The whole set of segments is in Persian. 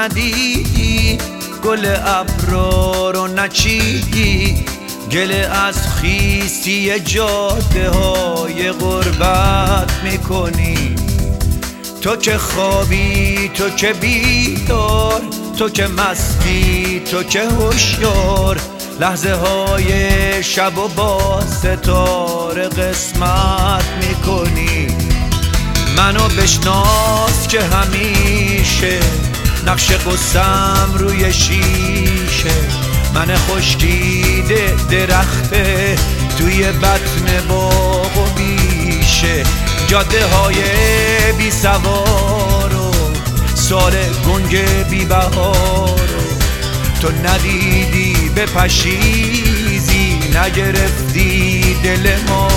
ندیدی، گل ابرا رو نچیدی، گله از خیستی جاده های غربت میکنی. تو که خوابی، تو که بیدار، تو که مستی، تو که هوشیار، لحظه های شب و با ستاره قسمت میکنی. منو بشناس که همیشه نقش قصم روی شیشه، من خشکیده درخته توی بطن باغ و بیشه، جاده های بی سوار و سال گنگ بی بهار، تو ندیدی بپشیزی، نگرفتی دل ما.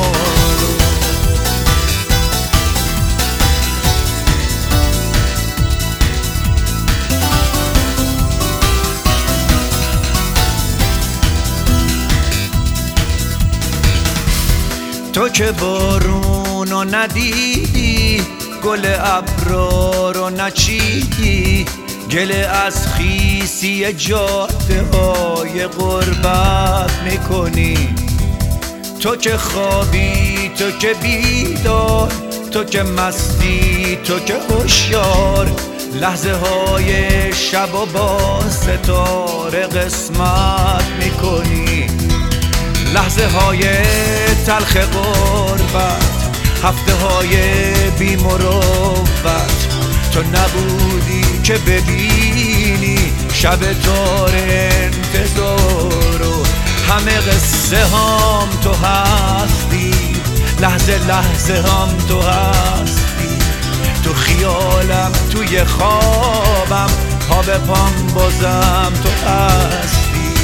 تو که بارونو ندیدی، گل ابرا رو نچیدی، گله از خیسی جاده های غربت میکنی. تو که خوابی، تو که بیدار، تو که مستی، تو که هوشیار، لحظه های شب و با ستاره قسمت میکنی. لحظه های تلخ غربت، هفته های بی مروت، تو نبودی که ببینی شب تار انتظار، و همه قصه هم تو هستی، لحظه لحظه هم تو هستی، تو خیالم، توی خوابم، پا به پام بازم تو هستی.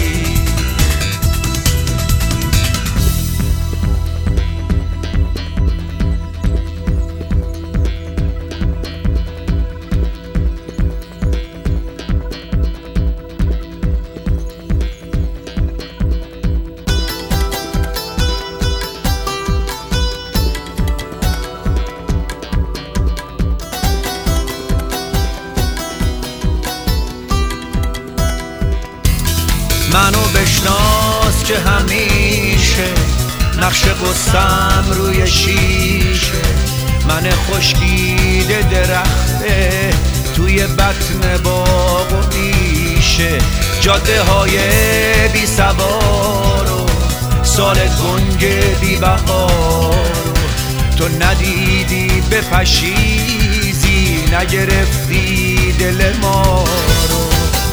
منو بشناس که همیشه نقش قصم روی شیشه، من خشکیده درخته توی بطن باغ و بیشه، جاده های بی سوار و سال گنگ بی بهار، تو ندیدی بپشیزی، نگرفتی دل ما رو.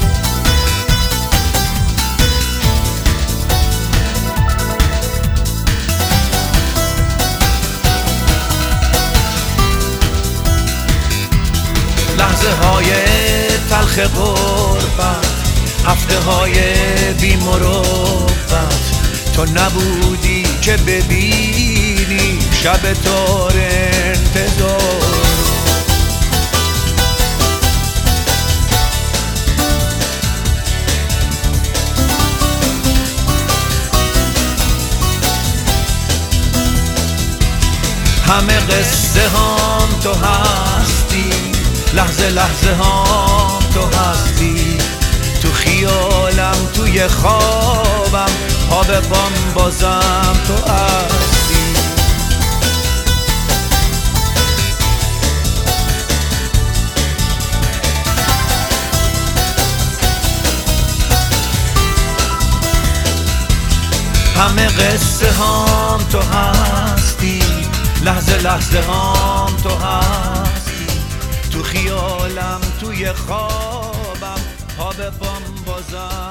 لحظه های تلخ غربت، هفته های بی مروت، تو نبودی که ببینی شب تار انتظار. همه قصه هم تو هستی، لحظه لحظه هم تو هستی، تو خیالم، توی خوابم، پا به پام بازم تو هستی. همه قصه هم تو هستی، لحظه لحظه هم تو هستی، تو خیالم، توی خوابم، پا به پام بازم